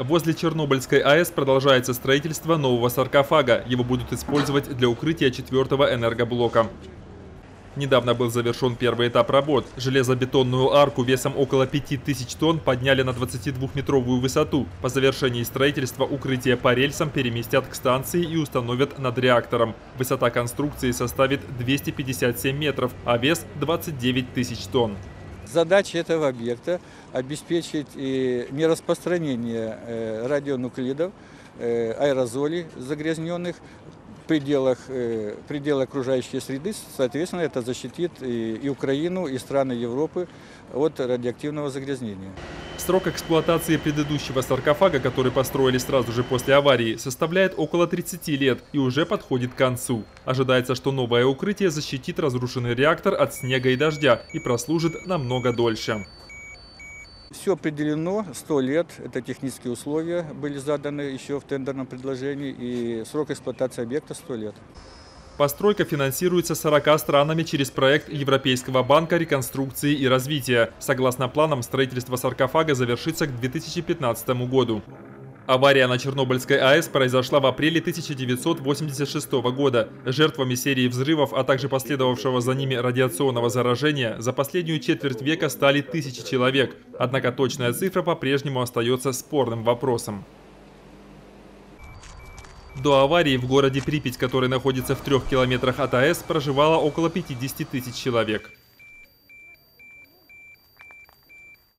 Возле Чернобыльской АЭС продолжается строительство нового саркофага. Его будут использовать для укрытия 4-го энергоблока. Недавно был завершен первый этап работ. Железобетонную арку весом около 5000 тонн подняли на 22-метровую высоту. По завершении строительства укрытие по рельсам переместят к станции и установят над реактором. Высота конструкции составит 257 метров, а вес 29 тысяч тонн. Задача этого объекта – обеспечить нераспространение радионуклидов, аэрозолей загрязненных в пределах окружающей среды. Соответственно, это защитит и Украину, и страны Европы от радиоактивного загрязнения. Срок эксплуатации предыдущего саркофага, который построили сразу же после аварии, составляет около 30 лет и уже подходит к концу. Ожидается, что новое укрытие защитит разрушенный реактор от снега и дождя и прослужит намного дольше. Все определено, 100 лет, это технические условия были заданы еще в тендерном предложении, и срок эксплуатации объекта 100 лет. Постройка финансируется 40 странами через проект Европейского банка реконструкции и развития. Согласно планам, строительство саркофага завершится к 2015 году. Авария на Чернобыльской АЭС произошла в апреле 1986 года. Жертвами серии взрывов, а также последовавшего за ними радиационного заражения за последнюю четверть века стали тысячи человек. Однако точная цифра по-прежнему остается спорным вопросом. До аварии в городе Припять, который находится в 3 километрах от АЭС, проживало около 50 тысяч человек.